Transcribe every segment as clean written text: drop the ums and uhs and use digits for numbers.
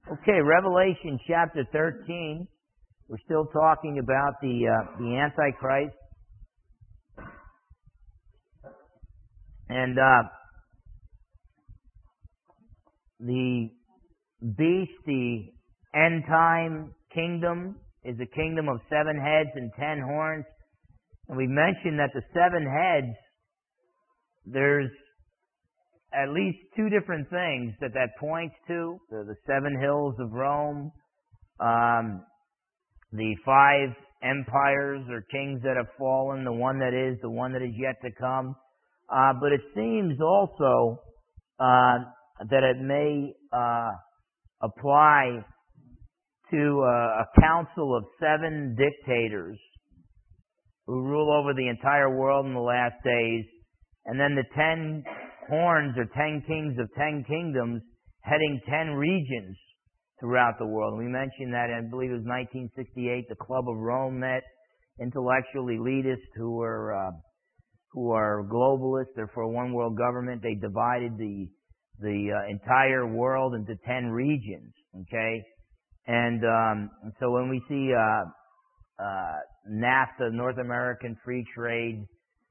Okay, Revelation chapter 13. We're still talking about the Antichrist. And the beast, the end time kingdom, is a kingdom of 7 heads and 10 horns. And we mentioned that the 7 heads, there's at least 2 different things that points to. The 7 hills of Rome, the 5 empires or kings that have fallen, the one that is yet to come. But it seems also that it may apply to a council of 7 dictators who rule over the entire world in the last days, and then the 10 horns or 10 kings of 10 kingdoms heading 10 regions throughout the world. We mentioned that, I believe it was 1968, the Club of Rome met, intellectual elitists who are globalists. They're for a one world government. They divided the entire world into 10 regions. Okay, and so when we see NAFTA, North American Free Trade,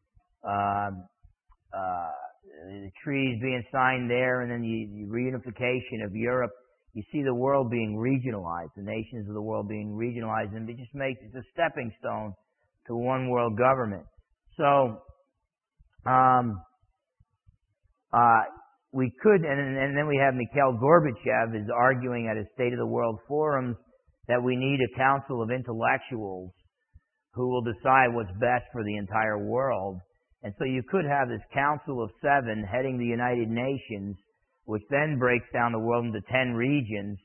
the treaties being signed there, and then the reunification of Europe, you see the world being regionalized, the nations of the world being regionalized, and it just makes it a stepping stone to one world government. So, we could, and then we have Mikhail Gorbachev is arguing at his State of the World forums that we need a council of intellectuals who will decide what's best for the entire world. And so you could have this council of 7 heading the United Nations, which then breaks down the world into 10 regions.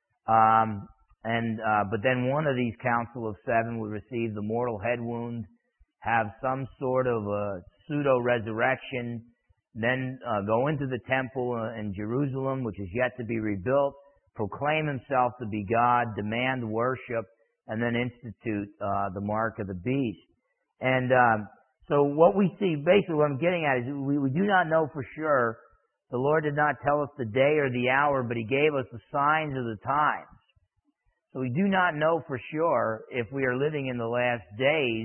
But then one of these council of 7 would receive the mortal head wound, have some sort of a pseudo-resurrection, then go into the temple in Jerusalem, which is yet to be rebuilt, proclaim himself to be God, demand worship, and then institute the mark of the beast. And so what we see, basically what I'm getting at is we do not know for sure. The Lord did not tell us the day or the hour, but He gave us the signs of the times. So we do not know for sure if we are living in the last days.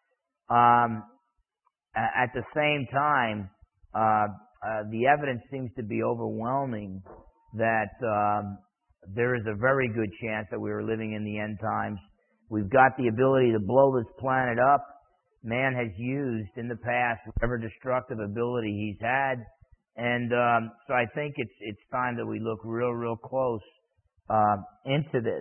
At the same time, the evidence seems to be overwhelming that there is a very good chance that we are living in the end times. We've got the ability to blow this planet up. Man has used in the past whatever destructive ability he's had, and so I think it's time that we look real close into this.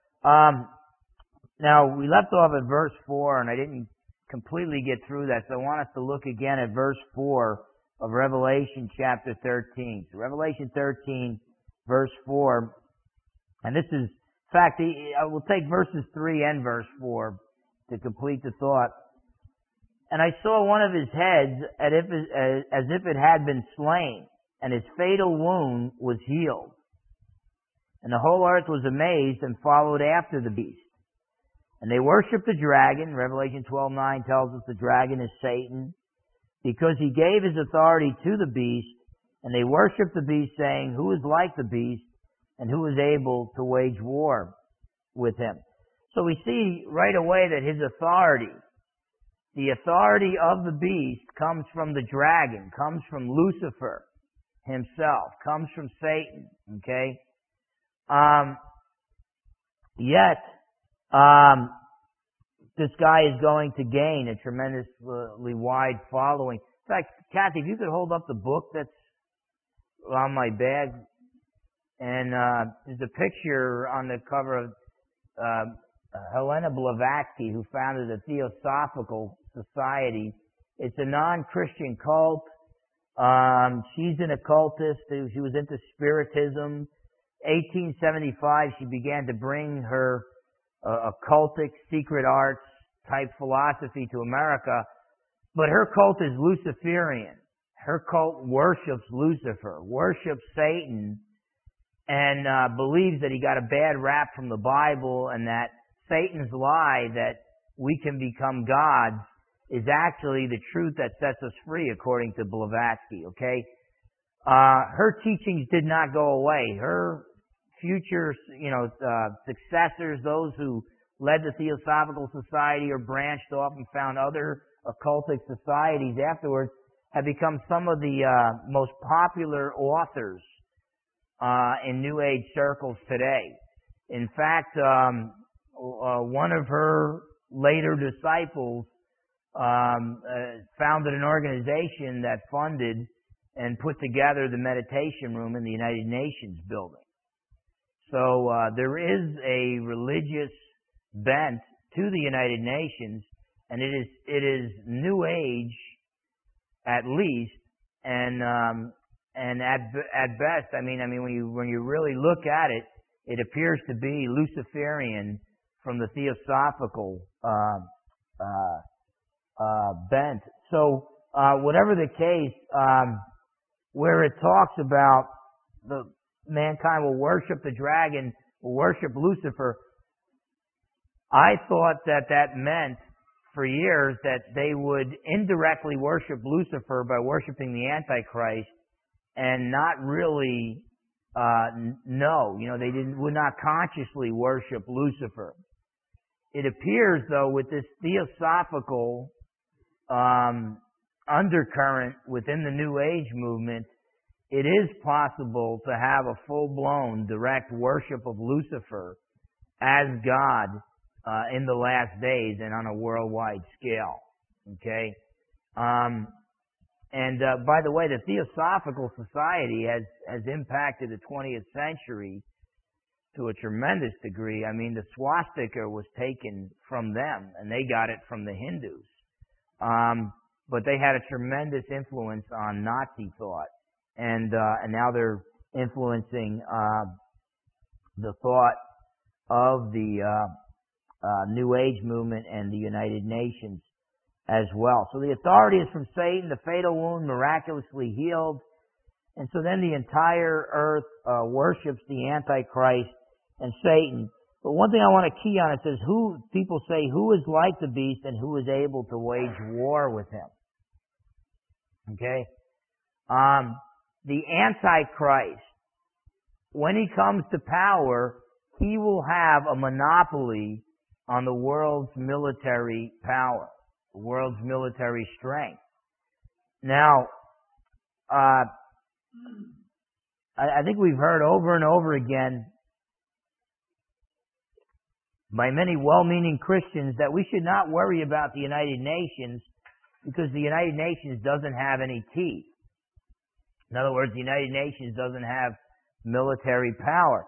Now we left off at verse 4, and I didn't completely get through that, so I want us to look again at verse 4 of Revelation chapter 13. So Revelation 13, verse 4, and this is, in fact, I will take verses 3 and verse 4 to complete the thought. And I saw one of his heads as if it had been slain, and his fatal wound was healed. And the whole earth was amazed and followed after the beast. And they worshipped the dragon. Revelation 12:9 tells us the dragon is Satan, because he gave his authority to the beast, and they worshipped the beast, saying, "Who is like the beast, and who is able to wage war with him?" So we see right away that his authority, the authority of the beast, comes from the dragon, comes from Lucifer himself, comes from Satan. Okay? Yet, this guy is going to gain a tremendously wide following. In fact, Kathy, if you could hold up the book that's on my bag, and there's a picture on the cover of Helena Blavatsky, who founded the Theosophical Society. It's a non-Christian cult. She's an occultist. She was into Spiritism. 1875, she began to bring her occultic, secret arts type philosophy to America. But her cult is Luciferian. Her cult worships Lucifer, worships Satan, and believes that he got a bad rap from the Bible, and that Satan's lie that we can become gods is actually the truth that sets us free, according to Blavatsky, okay? Her teachings did not go away. Her future, successors, those who led the Theosophical Society or branched off and found other occultic societies afterwards, have become some of the most popular authors in New Age circles today. In fact, one of her later disciples founded an organization that funded and put together the meditation room in the United Nations building. So there is a religious bent to the United Nations, and it is New Age at least, and at best, I mean when you really look at it, it appears to be Luciferian from the Theosophical bent. So whatever the case, where it talks about the mankind will worship the dragon, will worship Lucifer, I thought that meant for years that they would indirectly worship Lucifer by worshiping the Antichrist and not really know. They would not consciously worship Lucifer. It appears, though, with this theosophical undercurrent within the New Age movement, it is possible to have a full-blown direct worship of Lucifer as God in the last days and on a worldwide scale. Okay? By the way, the Theosophical Society has impacted the 20th century to a tremendous degree. I mean, the swastika was taken from them, and they got it from the Hindus. But they had a tremendous influence on Nazi thought, and now they're influencing the thought of the New Age movement and the United Nations as well. So the authority is from Satan, the fatal wound miraculously healed, and so then the entire earth worships the Antichrist and Satan. But one thing I want to key on, it says, people say, who is like the beast and who is able to wage war with him? Okay? The Antichrist, when he comes to power, he will have a monopoly on the world's military power, the world's military strength. Now, I think we've heard over and over again by many well-meaning Christians that we should not worry about the United Nations because the United Nations doesn't have any teeth. In other words, the United Nations doesn't have military power.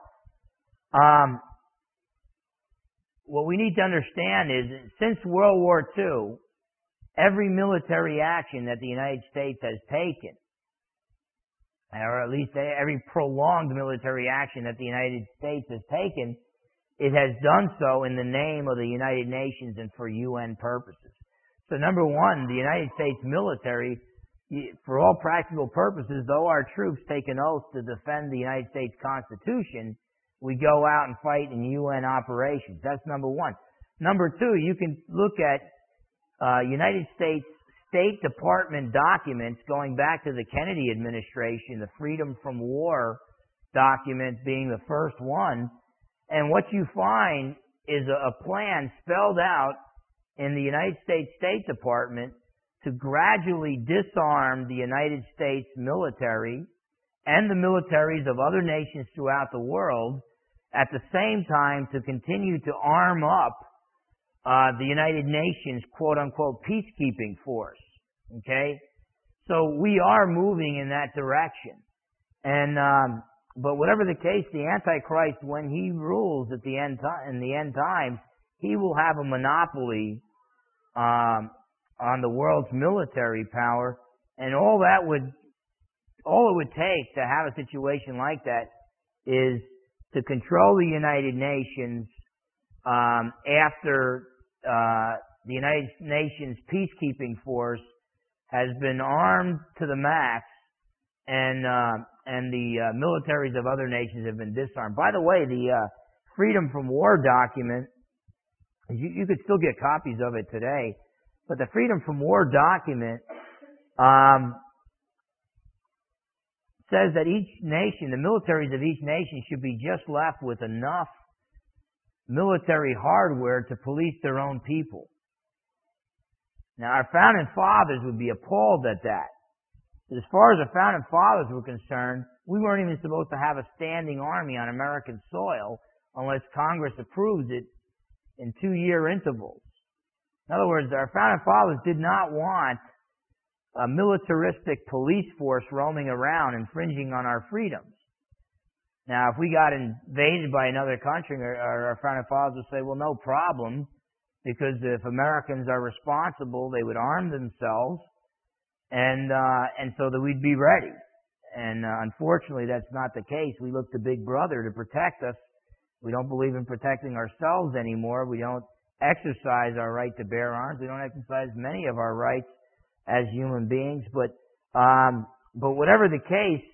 What we need to understand is, since World War II, every military action that the United States has taken, or at least every prolonged military action that the United States has taken, it has done so in the name of the United Nations and for UN purposes. So number one, the United States military, for all practical purposes, though our troops take an oath to defend the United States Constitution, we go out and fight in UN operations. That's number one. Number two, you can look at United States State Department documents going back to the Kennedy administration, the Freedom from War document being the first one, and what you find is a plan spelled out in the United States State Department to gradually disarm the United States military and the militaries of other nations throughout the world, at the same time to continue to arm up the United Nations quote-unquote peacekeeping force. Okay? So we are moving in that direction. And but whatever the case, the Antichrist, when he rules at the end in the end times, he will have a monopoly on the world's military power, and all it would take to have a situation like that is to control the United Nations after the United Nations peacekeeping force has been armed to the max, and the militaries of other nations have been disarmed. By the way, the Freedom from War document, you could still get copies of it today, but the Freedom from War document says that each nation, the militaries of each nation, should be just left with enough military hardware to police their own people. Now, our founding fathers would be appalled at that. But as far as the founding fathers were concerned, we weren't even supposed to have a standing army on American soil unless Congress approves it in 2-year intervals. In other words, our founding fathers did not want a militaristic police force roaming around infringing on our freedoms. Now, if we got invaded by another country, our founding fathers would say, well, no problem, because if Americans are responsible, they would arm themselves, and so that we'd be ready. And unfortunately, that's not the case. We look to Big Brother to protect us. We don't believe in protecting ourselves anymore. We don't exercise our right to bear arms. We don't exercise many of our rights as human beings. But whatever the case,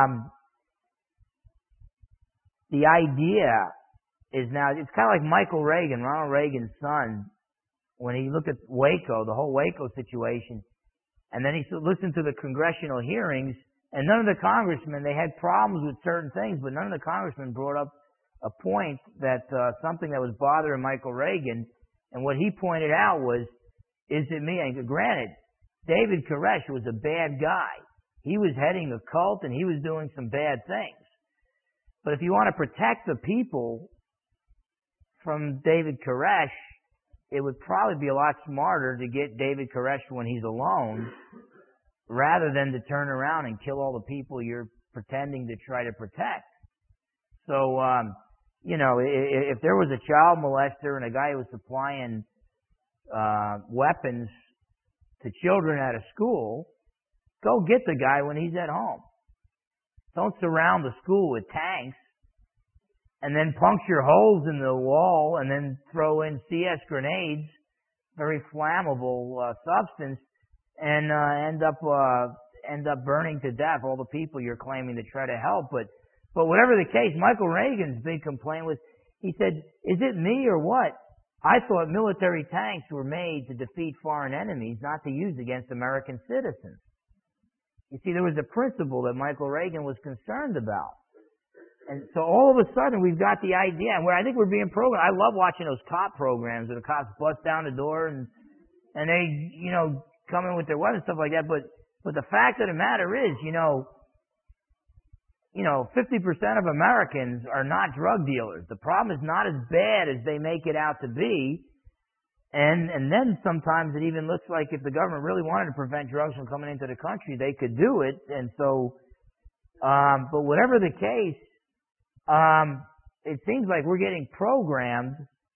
the idea is now, it's kind of like Michael Reagan, Ronald Reagan's son, when he looked at Waco, the whole Waco situation, and then he listened to the congressional hearings, and none of the congressmen, they had problems with certain things, but none of the congressmen brought up a point that something that was bothering Michael Reagan, and what he pointed out was, is it me? And granted, David Koresh was a bad guy. He was heading a cult, and he was doing some bad things. But if you want to protect the people from David Koresh, it would probably be a lot smarter to get David Koresh when he's alone, rather than to turn around and kill all the people you're pretending to try to protect. So, if there was a child molester and a guy who was supplying weapons to children at a school, go get the guy when he's at home. Don't surround the school with tanks and then puncture holes in the wall and then throw in CS grenades, very flammable substance, and end up burning to death all the people you're claiming to try to help. But whatever the case, Michael Reagan's big complaint was, he said, is it me or what? I thought military tanks were made to defeat foreign enemies, not to use against American citizens. You see, there was a principle that Michael Reagan was concerned about. And so all of a sudden we've got the idea, and I think we're being programmed. I love watching those cop programs where the cops bust down the door and they, come in with their weapons and stuff like that. But the fact of the matter is, 50% of Americans are not drug dealers. The problem is not as bad as they make it out to be. And then sometimes it even looks like if the government really wanted to prevent drugs from coming into the country, they could do it. And so, but whatever the case, it seems like we're getting programmed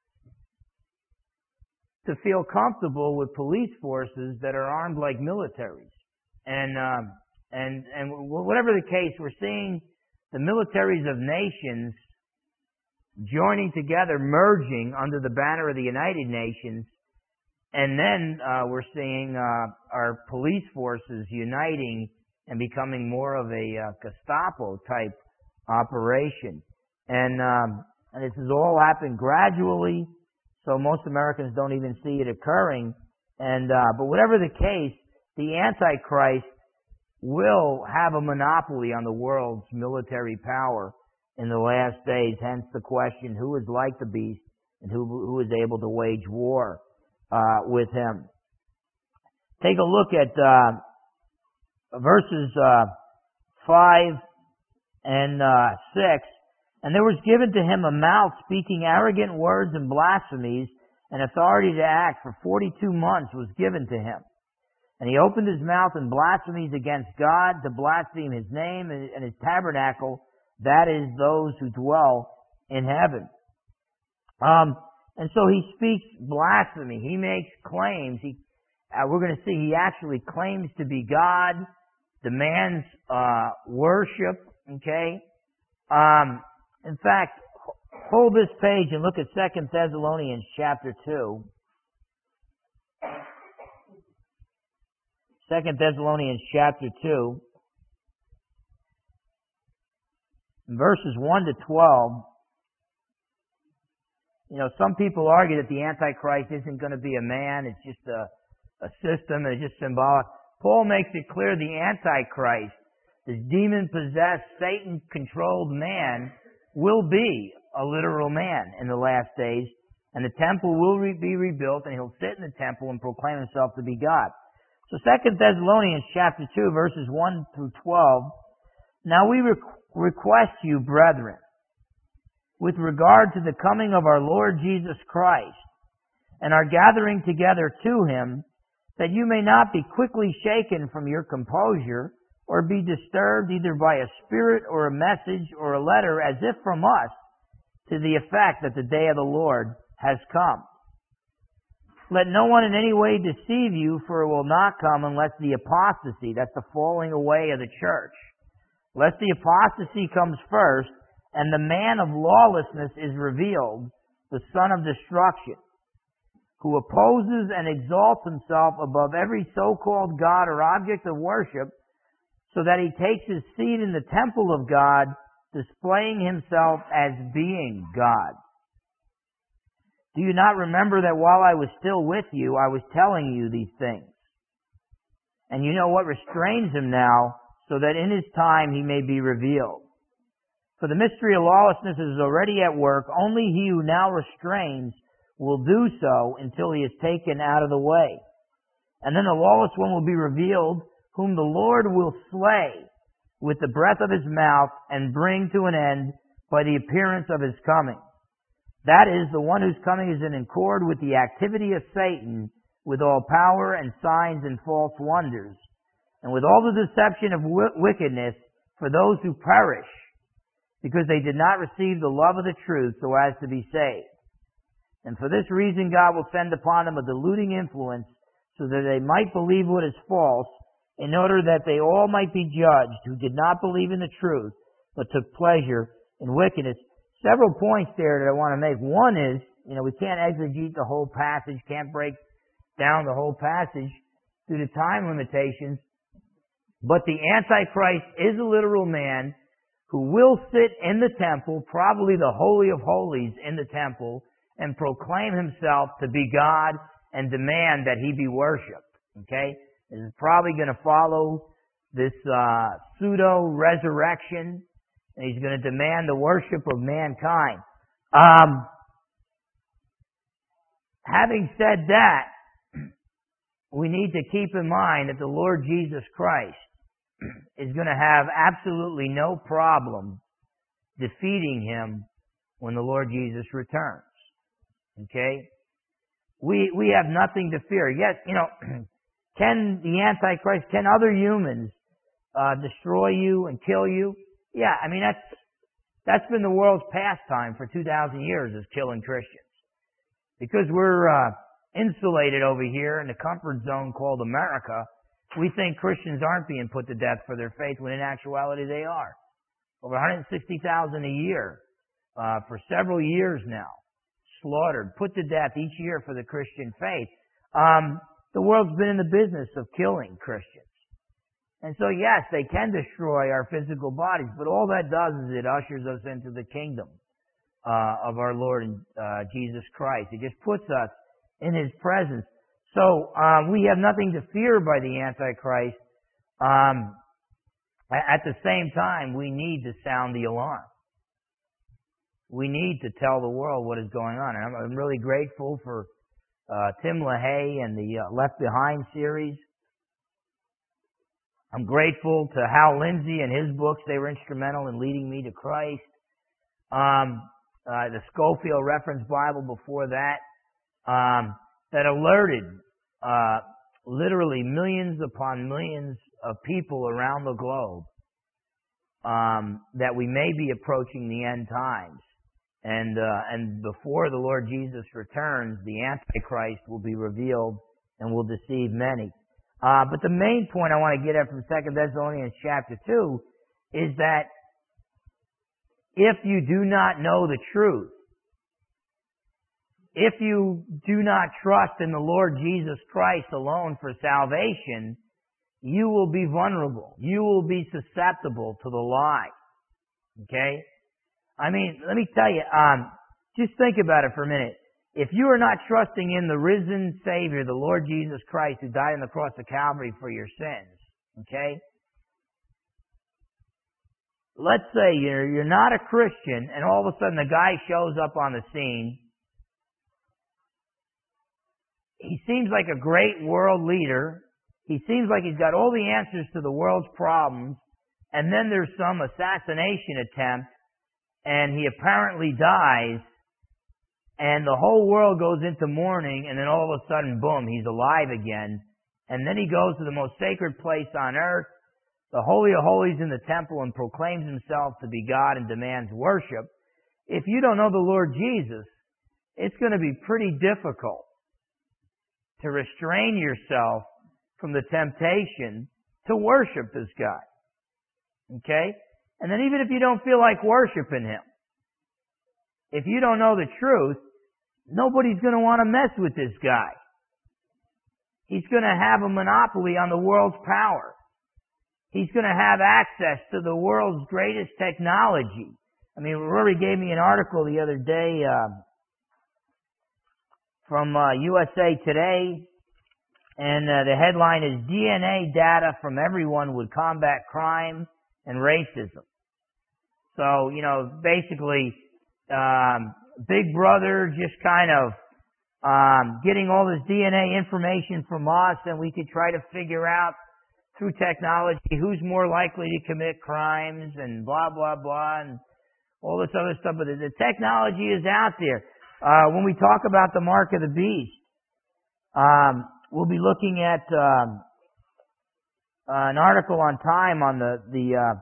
to feel comfortable with police forces that are armed like militaries. And whatever the case, we're seeing the militaries of nations joining together, merging under the banner of the United Nations, and then we're seeing our police forces uniting and becoming more of a Gestapo type operation. And this has all happened gradually, so most Americans don't even see it occurring. But whatever the case, the Antichrist will have a monopoly on the world's military power in the last days, hence the question, who is like the beast and who is able to wage war with him? Take a look at verses 5 and 6. And there was given to him a mouth speaking arrogant words and blasphemies, and authority to act for 42 months was given to him. And he opened his mouth in blasphemies against God, to blaspheme his name and his tabernacle, that is, those who dwell in heaven. And so he speaks blasphemy. He makes claims. We're going to see he actually claims to be God, demands worship. Okay. In fact, hold this page and look at 2 Thessalonians chapter 2. 2 Thessalonians chapter 2. Verses 1 to 12. Some people argue that the Antichrist isn't going to be a man, it's just a system, it's just symbolic. Paul makes it clear the Antichrist, this demon-possessed, Satan-controlled man will be a literal man in the last days, and the temple will be rebuilt, and he'll sit in the temple and proclaim himself to be God. So 2 Thessalonians chapter 2, verses 1 through 12, now we request you, brethren, with regard to the coming of our Lord Jesus Christ, and our gathering together to him, that you may not be quickly shaken from your composure, or be disturbed either by a spirit or a message or a letter as if from us, to the effect that the day of the Lord has come. Let no one in any way deceive you, for it will not come unless the apostasy, that's the falling away of the church, lest the apostasy comes first, and the man of lawlessness is revealed, the son of destruction, who opposes and exalts himself above every so-called God or object of worship, so that he takes his seat in the temple of God, displaying himself as being God. Do you not remember that while I was still with you, I was telling you these things? And you know what restrains him now, so that in his time he may be revealed. For the mystery of lawlessness is already at work. Only he who now restrains will do so until he is taken out of the way. And then the lawless one will be revealed, whom the Lord will slay with the breath of his mouth and bring to an end by the appearance of his coming. That is, the one whose coming is in accord with the activity of Satan, with all power and signs and false wonders, and with all the deception of wickedness for those who perish, because they did not receive the love of the truth so as to be saved. And for this reason God will send upon them a deluding influence, so that they might believe what is false, in order that they all might be judged who did not believe in the truth, but took pleasure in wickedness. Several points there that I want to make. One is, we can't exegete the whole passage, can't break down the whole passage due to time limitations, but the Antichrist is a literal man who will sit in the temple, probably the Holy of Holies in the temple, and proclaim himself to be God and demand that he be worshipped. Okay? This is probably going to follow this pseudo-resurrection, and he's going to demand the worship of mankind. Having said that, we need to keep in mind that the Lord Jesus Christ is going to have absolutely no problem defeating him when the Lord Jesus returns. Okay? We have nothing to fear. Yes, can the Antichrist, can other humans destroy you and kill you? Yeah, that's been the world's pastime for 2,000 years, is killing Christians. Because we're insulated over here in the comfort zone called America, we think Christians aren't being put to death for their faith, when in actuality they are. Over 160,000 a year for several years now, slaughtered, put to death each year for the Christian faith. The world's been in the business of killing Christians. And so yes, they can destroy our physical bodies, but all that does is it ushers us into the kingdom of our Lord Jesus Christ. It just puts us in his presence. So we have nothing to fear by the Antichrist. At the same time, we need to sound the alarm. We need to tell the world what is going on. And I'm really grateful for Tim LaHaye and the Left Behind series. I'm grateful to Hal Lindsey and his books. They were instrumental in leading me to Christ. The Scofield Reference Bible before that, that alerted literally millions upon millions of people around the globe that we may be approaching the end times. And before the Lord Jesus returns, the Antichrist will be revealed and will deceive many. But the main point I want to get at from 2 Thessalonians chapter 2 is that if you do not know the truth, if you do not trust in the Lord Jesus Christ alone for salvation, you will be vulnerable. You will be susceptible to the lie. Okay? Let me tell you, just think about it for a minute. If you are not trusting in the risen Savior, the Lord Jesus Christ, who died on the cross of Calvary for your sins, okay? let's say you're not a Christian, and all of a sudden the guy shows up on the scene. He seems like a great world leader. He seems like he's got all the answers to the world's problems. And then there's some assassination attempt, and he apparently dies, and the whole world goes into mourning, and then all of a sudden, boom, he's alive again. And then he goes to the most sacred place on earth, the Holy of Holies in the temple, and proclaims himself to be God and demands worship. If you don't know the Lord Jesus, it's going to be pretty difficult to restrain yourself from the temptation to worship this guy. Okay? And then even if you don't feel like worshiping him, if you don't know the truth, nobody's going to want to mess with this guy. He's going to have a monopoly on the world's power. He's going to have access to the world's greatest technology. I mean, Rory gave me an article the other day from USA Today, and the headline is DNA data from everyone would combat crime and racism. So, basically, Big Brother just kind of getting all this DNA information from us, and we could try to figure out through technology who's more likely to commit crimes and blah, blah, blah, and all this other stuff. But the technology is out there. When we talk about the mark of the beast, we'll be looking at an article on Time on the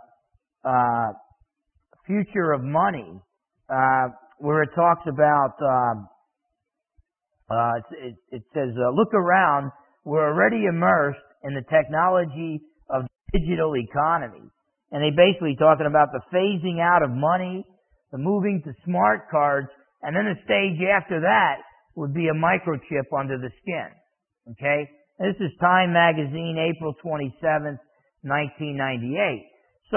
future of money, where it talks about, it says, look around, we're already immersed in the technology of digital economy. And they basically talking about the phasing out of money, the moving to smart cards, and then the stage after that would be a microchip under the skin. Okay? This is Time Magazine, April 27th, 1998. So,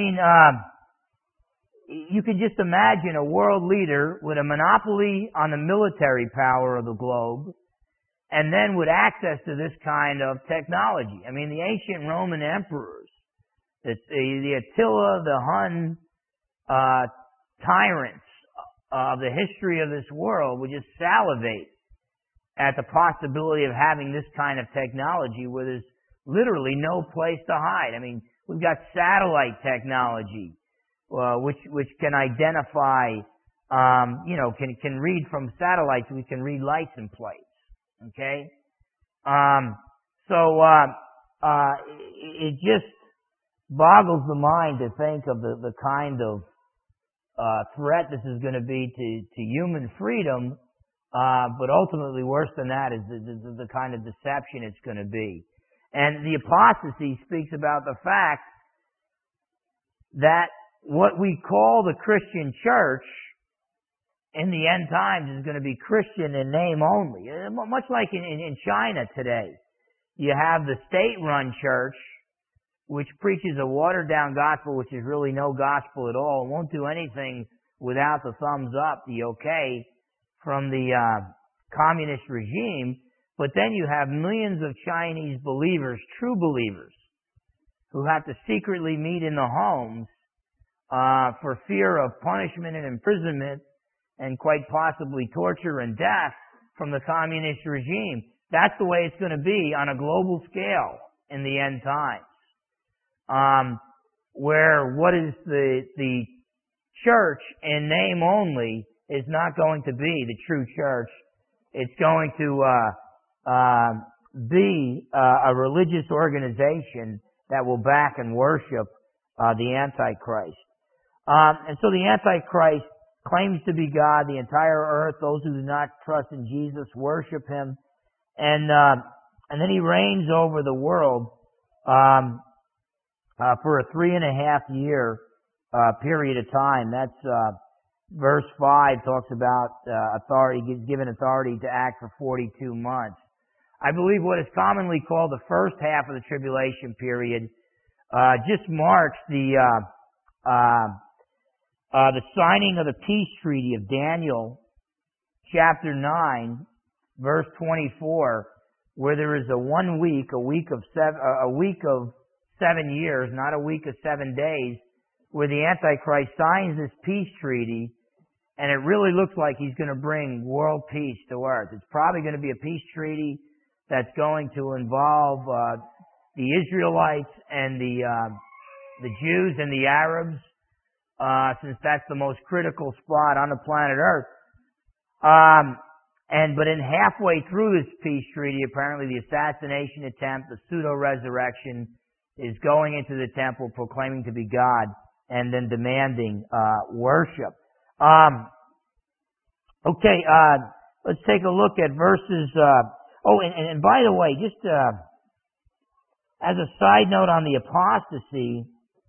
you can just imagine a world leader with a monopoly on the military power of the globe, and then with access to this kind of technology. I mean, the ancient Roman emperors, the Attila, the Hun tyrants of the history of this world would just salivate at the possibility of having this kind of technology where there's literally no place to hide. I mean, we've got satellite technology, which can identify, can read from satellites. We can read license plates. Okay, it just boggles the mind to think of the kind of threat this is going to be to human freedom. But ultimately, worse than that is the kind of deception it's going to be. And the apostasy speaks about the fact that what we call the Christian church in the end times is going to be Christian in name only. Much like in China today. You have the state-run church, which preaches a watered-down gospel, which is really no gospel at all, and won't do anything without the thumbs up, the okay, from the communist regime. But then you have millions of Chinese believers, true believers, who have to secretly meet in the homes for fear of punishment and imprisonment and quite possibly torture and death from the communist regime. That's the way it's going to be on a global scale in the end times. Where what is the church in name only is not going to be the true church. It's going to be a religious organization that will back and worship the Antichrist. And so the Antichrist claims to be God. The entire earth, those who do not trust in Jesus, worship him. And then he reigns over the world for a 3.5 year period of time. That's verse 5 talks about authority, given authority to act for 42 months. I believe what is commonly called the first half of the tribulation period just marks the signing of the peace treaty of Daniel chapter 9, verse 24, where there is a week of 7 years, not a week of 7 days, where the Antichrist signs this peace treaty, and it really looks like he's going to bring world peace to earth. It's probably going to be a peace treaty that's going to involve the Israelites and the Jews and the Arabs, since that's the most critical spot on the planet Earth. But in halfway through this peace treaty, apparently the assassination attempt, the pseudo-resurrection, is going into the temple proclaiming to be God and then demanding worship. Let's take a look at verses. And by the way, just as a side note on the apostasy,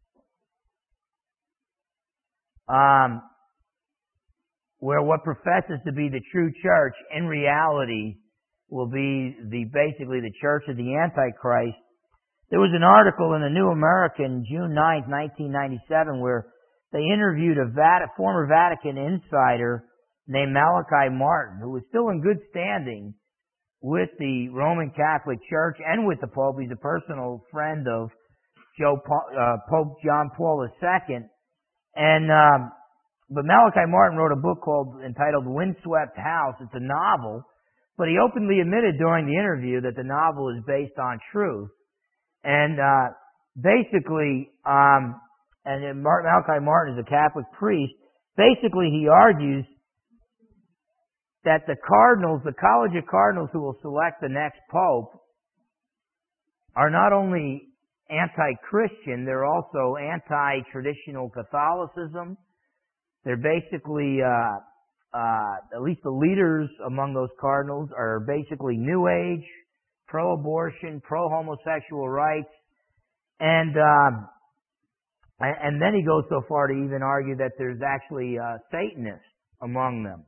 where what professes to be the true church in reality will be basically the church of the Antichrist. There was an article in the New American, June 9th, 1997, where they interviewed a former Vatican insider named Malachi Martin, who was still in good standing with the Roman Catholic Church and with the Pope. He's a personal friend of Pope John Paul II. But Malachi Martin wrote a book entitled Windswept House. It's a novel, but he openly admitted during the interview that the novel is based on truth. And basically, Malachi Martin is a Catholic priest. Basically, he argues that the cardinals, the College of Cardinals who will select the next pope, are not only anti-Christian, they're also anti-traditional Catholicism. They're basically, at least the leaders among those cardinals are basically New Age, pro-abortion, pro-homosexual rights, and then he goes so far to even argue that there's actually Satanists among them.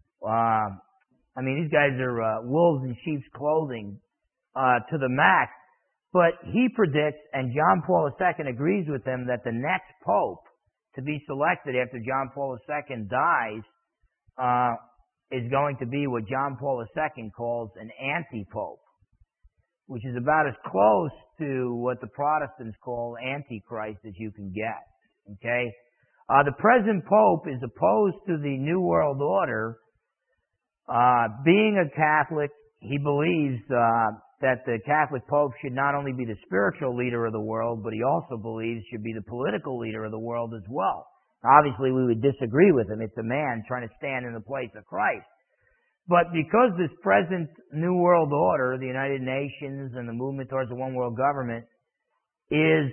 These guys are wolves in sheep's clothing to the max. But he predicts, and John Paul II agrees with him, that the next pope to be selected after John Paul II dies is going to be what John Paul II calls an anti-pope, which is about as close to what the Protestants call Antichrist as you can get. Okay? The present pope is opposed to the New World Order. Being a Catholic, he believes that the Catholic Pope should not only be the spiritual leader of the world, but he also believes should be the political leader of the world as well. Obviously, we would disagree with him. It's a man trying to stand in the place of Christ. But because this present New World Order, the United Nations and the movement towards the one world government, is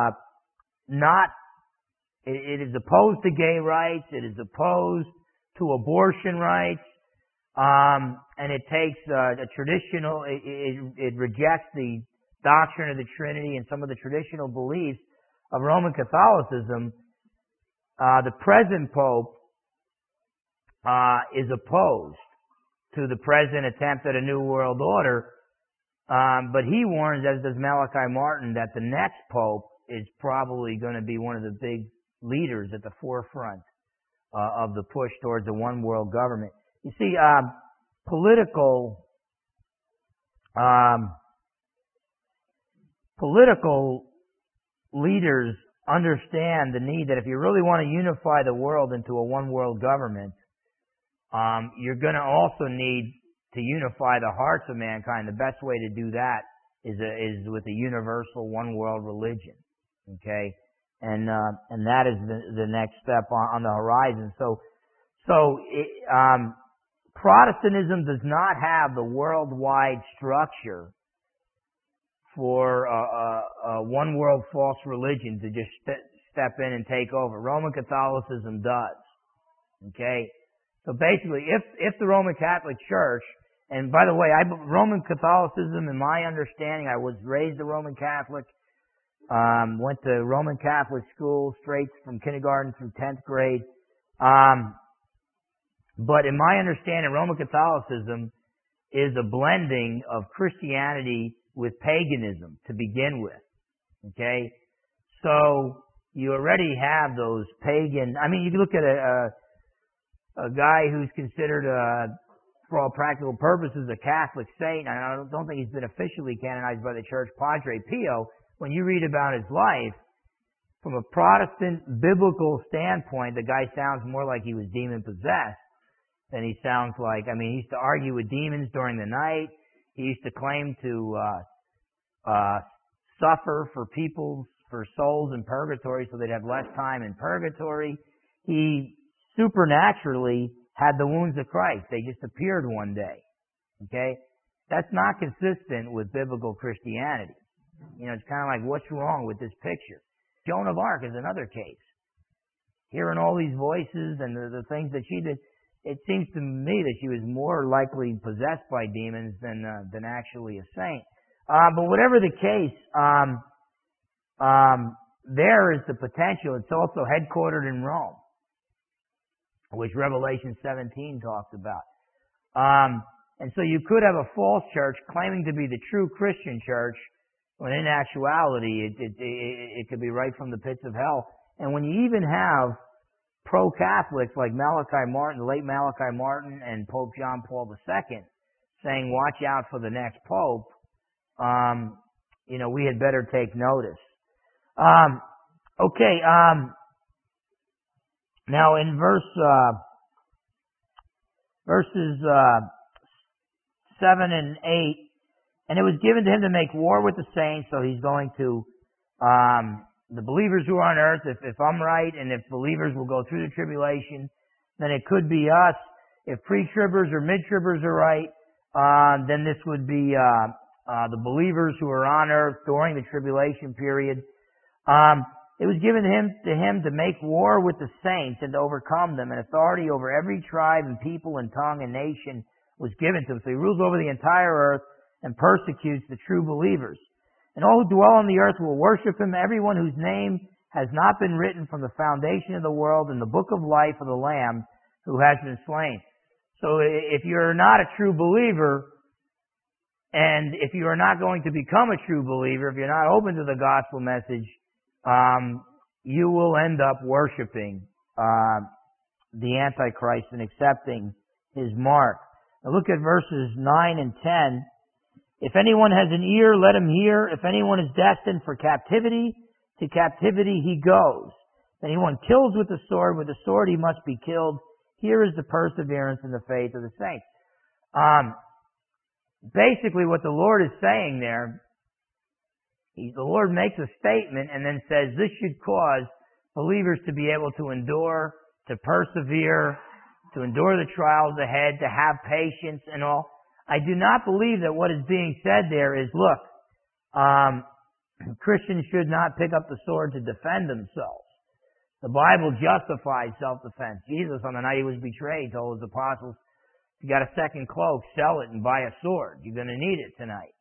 it is opposed to gay rights, it is opposed to abortion rights, and it takes a traditional, it rejects the doctrine of the Trinity and some of the traditional beliefs of Roman Catholicism. The present Pope is opposed to the present attempt at a New World Order, but he warns, as does Malachi Martin, that the next Pope is probably going to be one of the big leaders at the forefront of the push towards a one world government. You see, political leaders understand the need that if you really want to unify the world into a one world government, you're going to also need to unify the hearts of mankind. The best way to do that is with a universal one world religion. Okay, and that is the next step on the horizon. So Protestantism does not have the worldwide structure for a one world false religion to just step in and take over. Roman Catholicism does. Okay? So basically, if the Roman Catholic Church, and by the way, Roman Catholicism, in my understanding, I was raised a Roman Catholic, went to Roman Catholic school straight from kindergarten through 10th grade. But in my understanding, Roman Catholicism is a blending of Christianity with paganism to begin with. Okay? So you already have those pagan, you can look at a guy who's considered, for all practical purposes, a Catholic saint. I don't think he's been officially canonized by the church, Padre Pio. When you read about his life, from a Protestant biblical standpoint, the guy sounds more like he was demon-possessed than he sounds like, he used to argue with demons during the night. He used to claim to suffer for souls in purgatory so they'd have less time in purgatory. He supernaturally had the wounds of Christ. They just appeared one day. Okay? That's not consistent with biblical Christianity. It's kind of like, what's wrong with this picture? Joan of Arc is another case. Hearing all these voices and the things that she did, it seems to me that she was more likely possessed by demons than actually a saint. But whatever the case, there is the potential. It's also headquartered in Rome, which Revelation 17 talks about. And so you could have a false church claiming to be the true Christian church, when in actuality it could be right from the pits of hell. And when you even have pro-Catholics like Malachi Martin, the late Malachi Martin, and Pope John Paul II saying, watch out for the next Pope, we had better take notice. Now in verses 7 and 8, and it was given to him to make war with the saints, so he's going to, the believers who are on earth, if I'm right, and if believers will go through the tribulation, then it could be us. If pre-tribbers or mid-tribbers are right, then this would be the believers who are on earth during the tribulation period. It was given to him to make war with the saints and to overcome them, and authority over every tribe and people and tongue and nation was given to him. So he rules over the entire earth and persecutes the true believers. And all who dwell on the earth will worship him, everyone whose name has not been written from the foundation of the world in the book of life of the Lamb who has been slain. So if you're not a true believer, and if you are not going to become a true believer, if you're not open to the gospel message, you will end up worshiping the Antichrist and accepting his mark. Now look at verses 9 and 10. If anyone has an ear, let him hear. If anyone is destined for captivity, to captivity he goes. If anyone kills with the sword he must be killed. Here is the perseverance in the faith of the saints. Basically what the Lord is saying there, the Lord makes a statement and then says this should cause believers to be able to endure, to persevere, to endure the trials ahead, to have patience and all. I do not believe that what is being said there is, look, Christians should not pick up the sword to defend themselves. The Bible justifies self-defense. Jesus, on the night he was betrayed, told his apostles, if you got a second cloak, sell it and buy a sword. You're going to need it tonight.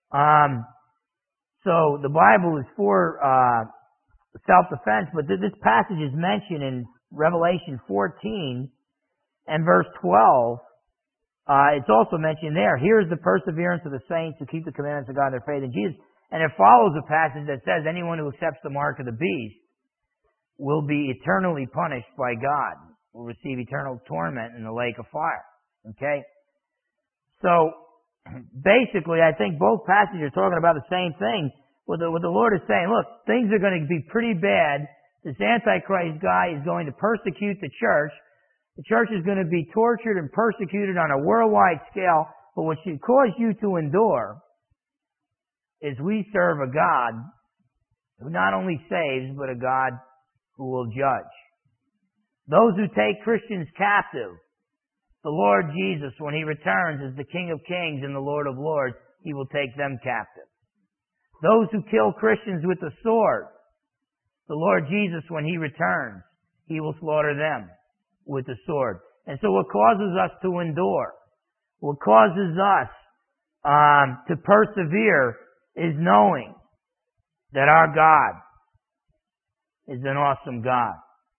So the Bible is for self-defense, but this passage is mentioned in Revelation 14 and verse 12. It's also mentioned there. Here is the perseverance of the saints who keep the commandments of God and their faith in Jesus. And it follows a passage that says anyone who accepts the mark of the beast will be eternally punished by God, will receive eternal torment in the lake of fire. Okay? So, basically, I think both passages are talking about the same thing. What the Lord is saying, look, things are going to be pretty bad. This Antichrist guy is going to persecute the church. The church is going to be tortured and persecuted on a worldwide scale, but what should cause you to endure is we serve a God who not only saves, but a God who will judge. Those who take Christians captive, the Lord Jesus, when he returns as the King of Kings and the Lord of Lords, he will take them captive. Those who kill Christians with the sword, the Lord Jesus, when he returns, he will slaughter them with the sword. And so what causes us to endure, what causes us to persevere is knowing that our God is an awesome God.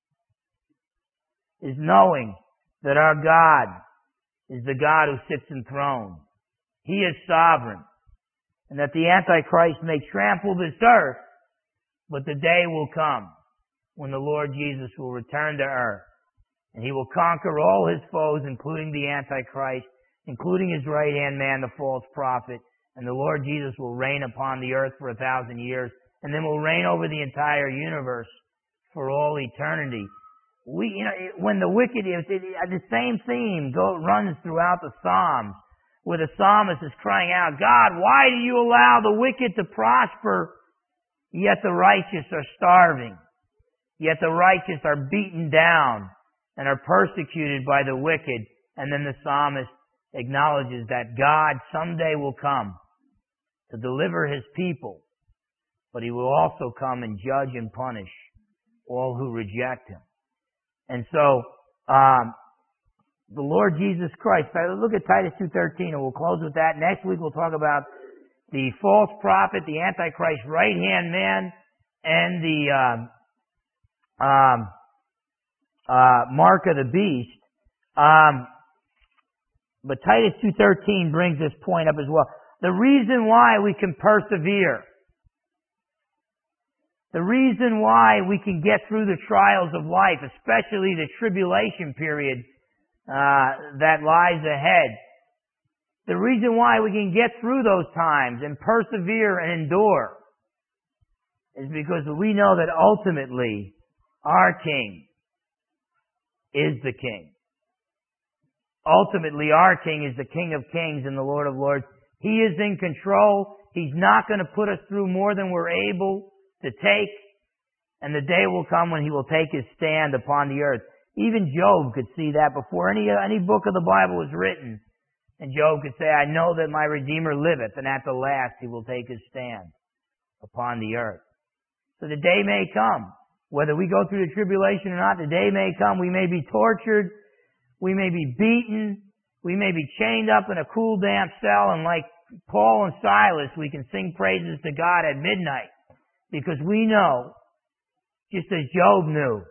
Is knowing that our God is the God who sits enthroned. He is sovereign. And that the Antichrist may trample this earth, but the day will come when the Lord Jesus will return to earth. And he will conquer all his foes, including the Antichrist, including his right-hand man, the false prophet. And the Lord Jesus will reign upon the earth for 1,000 years. and then will reign over the entire universe for all eternity. When the wicked, the same theme runs throughout the Psalms, where the psalmist is crying out, God, why do you allow the wicked to prosper, yet the righteous are starving? Yet the righteous are beaten down and are persecuted by the wicked. And then the psalmist acknowledges that God someday will come to deliver His people, but He will also come and judge and punish all who reject Him. And so, the Lord Jesus Christ, look at Titus 2:13, and we'll close with that. Next week we'll talk about the false prophet, the Antichrist right-hand man, and the mark of the beast. But Titus 2:13 brings this point up as well. The reason why we can persevere, the reason why we can get through the trials of life, especially the tribulation period that lies ahead, the reason why we can get through those times and persevere and endure is because we know that ultimately our King is the King. Ultimately, our King is the King of Kings and the Lord of Lords. He is in control. He's not going to put us through more than we're able to take. And the day will come when He will take His stand upon the earth. Even Job could see that before any book of the Bible was written. And Job could say, I know that my Redeemer liveth, and at the last He will take His stand upon the earth. So the day may come. Whether we go through the tribulation or not, the day may come. We may be tortured. We may be beaten. We may be chained up in a cool, damp cell. And like Paul and Silas, we can sing praises to God at midnight. Because we know, just as Job knew,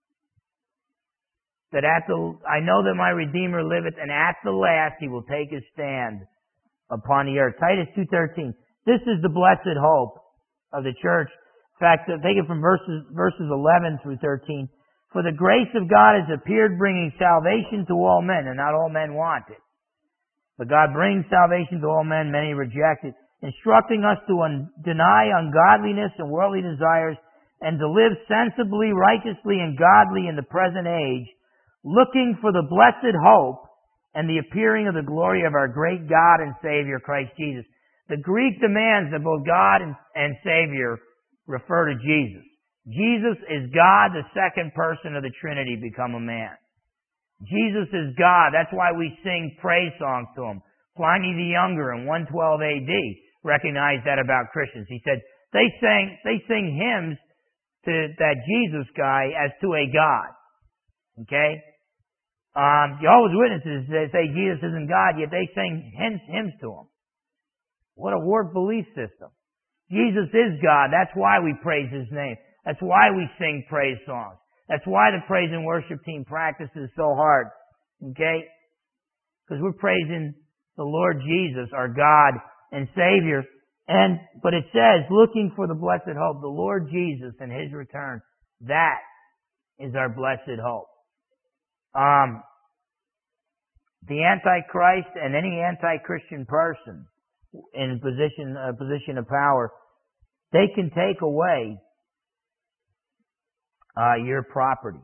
that I know that my Redeemer liveth, and at the last He will take His stand upon the earth. Titus 2:13. This is the blessed hope of the church. In fact, take it from verses 11 through 13. For the grace of God has appeared, bringing salvation to all men, and not all men want it. But God brings salvation to all men, many reject it, instructing us to deny ungodliness and worldly desires, and to live sensibly, righteously, and godly in the present age, looking for the blessed hope and the appearing of the glory of our great God and Savior, Christ Jesus. The Greek demands that both God and Savior refer to Jesus. Jesus is God, the second person of the Trinity, become a man. Jesus is God. That's why we sing praise songs to Him. Pliny the Younger in 112 AD recognized that about Christians. He said, they sing hymns to that Jesus guy as to a God. Okay? Jehovah's Witnesses, they say Jesus isn't God, yet they sing hymns to Him. What a warped belief system. Jesus is God. That's why we praise His name. That's why we sing praise songs. That's why the praise and worship team practices so hard. Okay? Because we're praising the Lord Jesus, our God and Savior. But it says, looking for the blessed hope, the Lord Jesus and His return. That is our blessed hope. The Antichrist and any anti-Christian person in a position of power, they can take away your property.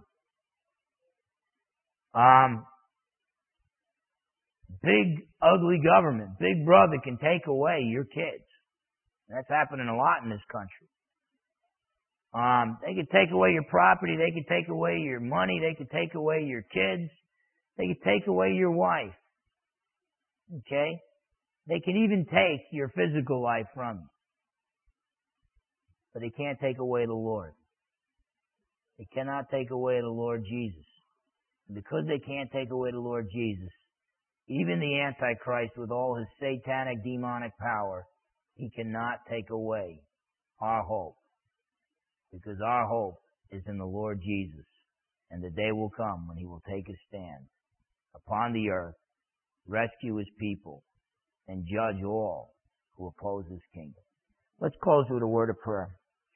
Big, ugly government, Big Brother can take away your kids. That's happening a lot in this country. They could take away your property, they could take away your money, they could take away your kids, they could take away your wife. Okay? They can even take your physical life from you. But they can't take away the Lord. They cannot take away the Lord Jesus. And because they can't take away the Lord Jesus, even the Antichrist with all his satanic, demonic power, he cannot take away our hope. Because our hope is in the Lord Jesus. And the day will come when He will take His stand upon the earth, rescue His people, and judge all who oppose His kingdom. Let's close with a word of prayer.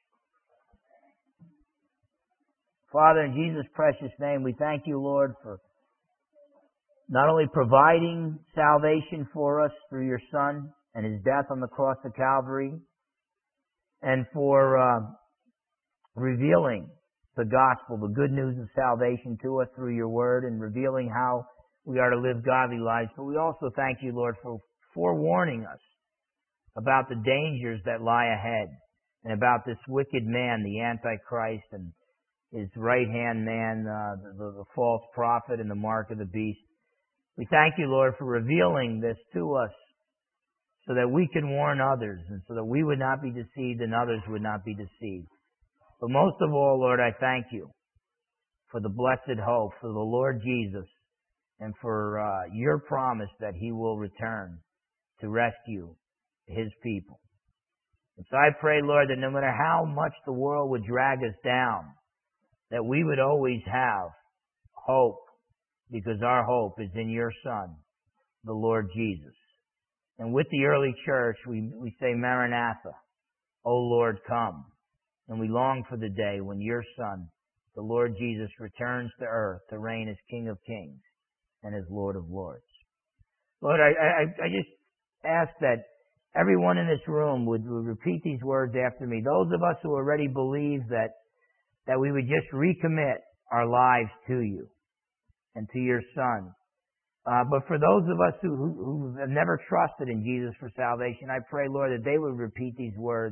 Father, in Jesus' precious name, we thank You, Lord, for not only providing salvation for us through Your Son and His death on the cross of Calvary, and for revealing the gospel, the good news of salvation to us through your word, and revealing how we are to live godly lives. But we also thank you, Lord, for forewarning us about the dangers that lie ahead, and about this wicked man, the Antichrist, and his right-hand man, the false prophet, and the mark of the beast. We thank you, Lord, for revealing this to us so that we can warn others, and so that we would not be deceived and others would not be deceived. But most of all, Lord, I thank you for the blessed hope, for the Lord Jesus, and for your promise that he will return to rescue his people. And so I pray, Lord, that no matter how much the world would drag us down, that we would always have hope, because our hope is in your Son, the Lord Jesus. And with the early church, we say, Maranatha, O Lord, come. And we long for the day when your Son, the Lord Jesus, returns to earth to reign as King of Kings and as Lord of Lords. Lord, I just ask that everyone in this room would repeat these words after me. Those of us who already believe that we would just recommit our lives to you and to your Son. But for those of us who have never trusted in Jesus for salvation, I pray, Lord, that they would repeat these words,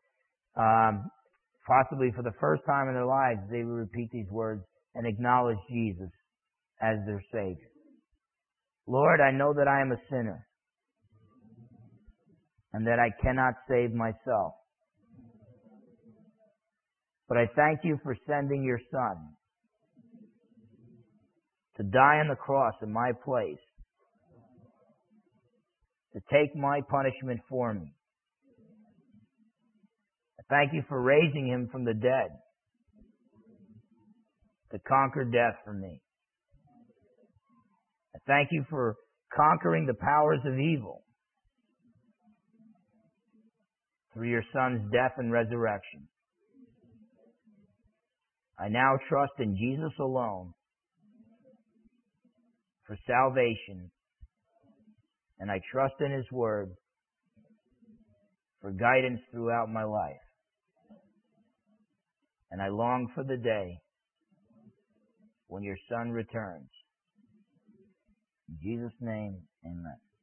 possibly for the first time in their lives. They would repeat these words and acknowledge Jesus as their Savior. Lord, I know that I am a sinner and that I cannot save myself. But I thank you for sending your Son to die on the cross in my place, to take my punishment for me. I thank you for raising him from the dead to conquer death for me. I thank you for conquering the powers of evil through your Son's death and resurrection. I now trust in Jesus alone for salvation, and I trust in his word for guidance throughout my life. And I long for the day when your Son returns. In Jesus' name, amen.